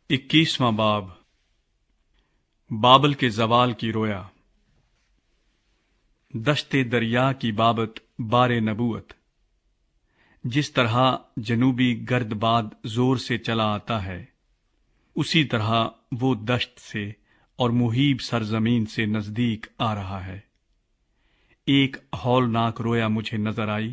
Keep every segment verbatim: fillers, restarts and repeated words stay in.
اکیسواں باب بابل کے زوال کی رویا۔ دشت دریا کی بابت بار نبوت۔ جس طرح جنوبی گرد باد زور سے چلا آتا ہے، اسی طرح وہ دشت سے اور محیب سرزمین سے نزدیک آ رہا ہے۔ ایک ہولناک رویا مجھے نظر آئی۔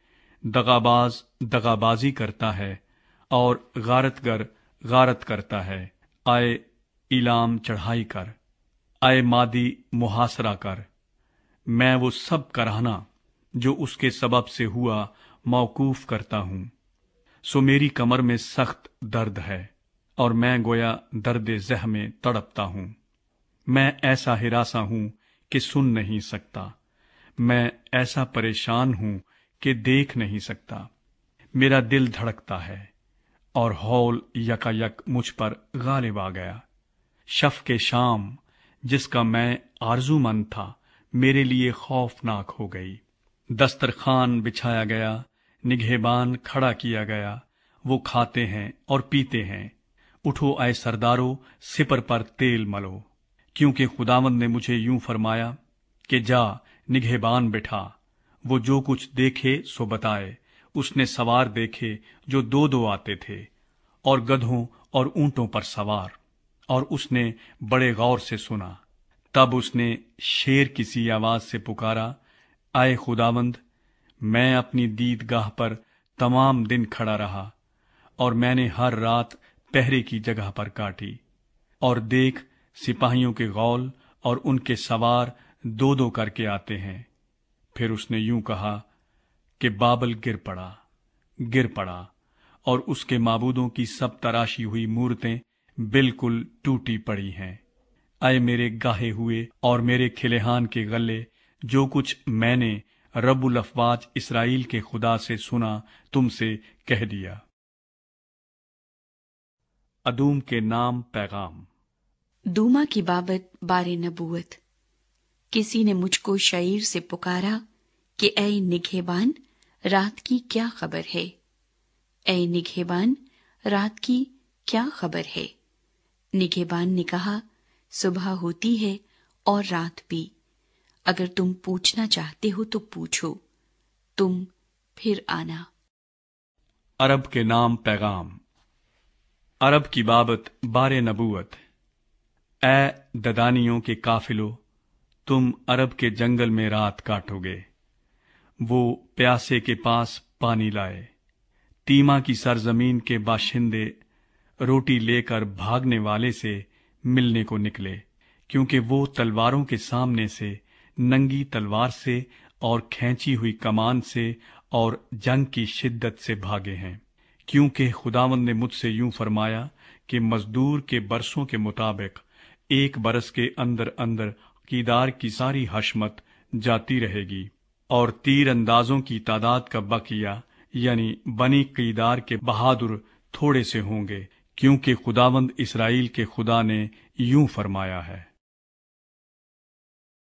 دغاباز دغابازی کرتا ہے اور غارت گر غارت کرتا ہے۔ آئے ایلام چڑھائی کر، آئے مادی محاصرہ کر۔ میں وہ سب کراہنا جو اس کے سبب سے ہوا موقوف کرتا ہوں۔ سو میری کمر میں سخت درد ہے اور میں گویا درد ذہ میں تڑپتا ہوں۔ میں ایسا ہراساں ہوں کہ سن نہیں سکتا، میں ایسا پریشان ہوں کہ دیکھ نہیں سکتا۔ میرا دل دھڑکتا ہے اور ہول یکا یک مجھ پر غالب آ گیا۔ شفق شام جس کا میں آرزو مند تھا میرے لیے خوفناک ہو گئی۔ دسترخوان بچھایا گیا، نگہبان کھڑا کیا گیا، وہ کھاتے ہیں اور پیتے ہیں۔ اٹھو اے سردارو، سپر پر تیل ملو، کیونکہ خداوند نے مجھے یوں فرمایا کہ جا نگہبان بٹھا۔ وہ جو کچھ دیکھے سو بتائے۔ اس نے سوار دیکھے جو دو دو آتے تھے، اور گدھوں اور اونٹوں پر سوار، اور اس نے بڑے غور سے سنا۔ تب اس نے شیر کی سی آواز سے پکارا، اے خداوند، میں اپنی دید گاہ پر تمام دن کھڑا رہا، اور میں نے ہر رات پہرے کی جگہ پر کاٹی، اور دیکھ سپاہیوں کے غول اور ان کے سوار دو دو کر کے آتے ہیں۔ پھر اس نے یوں کہا کہ بابل گر پڑا گر پڑا اور اس کے معبودوں کی سب تراشی ہوئی مورتیں بالکل ٹوٹی پڑی ہیں۔ اے میرے گاہے ہوئے اور میرے کھلہان کے غلے، جو کچھ میں نے رب الافواج اسرائیل کے خدا سے سنا تم سے کہہ دیا۔ ادوم کے نام پیغام۔ دوما کی بابت بار نبوت۔ کسی نے مجھ کو شعیر سے پکارا کہ اے نگہبان، رات کی کیا خبر ہے؟ اے نگہبان، رات کی کیا خبر ہے؟ نگہبان نے کہا، صبح ہوتی ہے اور رات بھی۔ اگر تم پوچھنا چاہتے ہو تو پوچھو، تم پھر آنا۔ عرب کے نام پیغام۔ عرب کی بابت بار نبوت۔ اے ددانیوں کے قافلو، تم عرب کے جنگل میں رات کاٹو گے۔ وہ پیاسے کے پاس پانی لائے۔ تیما کی سرزمین کے باشندے روٹی لے کر بھاگنے والے سے ملنے کو نکلے، کیونکہ وہ تلواروں کے سامنے سے، ننگی تلوار سے اور کھینچی ہوئی کمان سے اور جنگ کی شدت سے بھاگے ہیں۔ کیونکہ خداوند نے مجھ سے یوں فرمایا کہ مزدور کے برسوں کے مطابق ایک برس کے اندر اندر کیدار کی ساری حشمت جاتی رہے گی، اور تیر اندازوں کی تعداد کا بقیہ یعنی بنی قیدار کے بہادر تھوڑے سے ہوں گے، کیونکہ خداوند اسرائیل کے خدا نے یوں فرمایا ہے۔